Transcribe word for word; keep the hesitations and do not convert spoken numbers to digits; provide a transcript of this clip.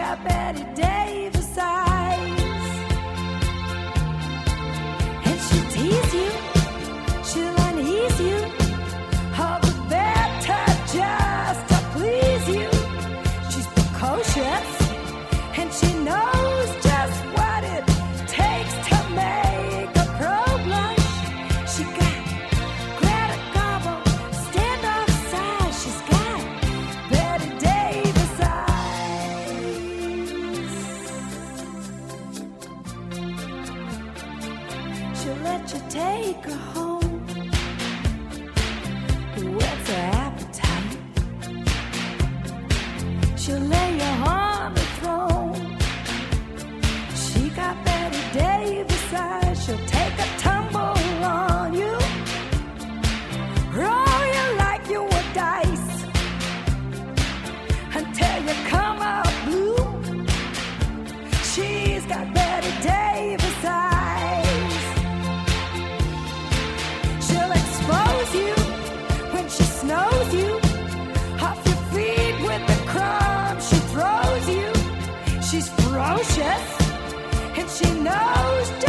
got Betty Davis eyes. And she'll tease you, she'll unease you, all the better just to please you. She's precocious, and she knows just what it takes to make a pro blush. She got Greta Garbo, standoff size. She's got Betty Davis eyes. She'll let you take her home. What's her appetite? She'll lay you on the throne. She got Betty Davis eyes. She'll take a tumble on you, roll you like you were dice, until you come out blue. She's got Betty Davis eyes. She'll expose you when she snows you, off your feet with the crumbs she throws you. She's ferocious, and she knows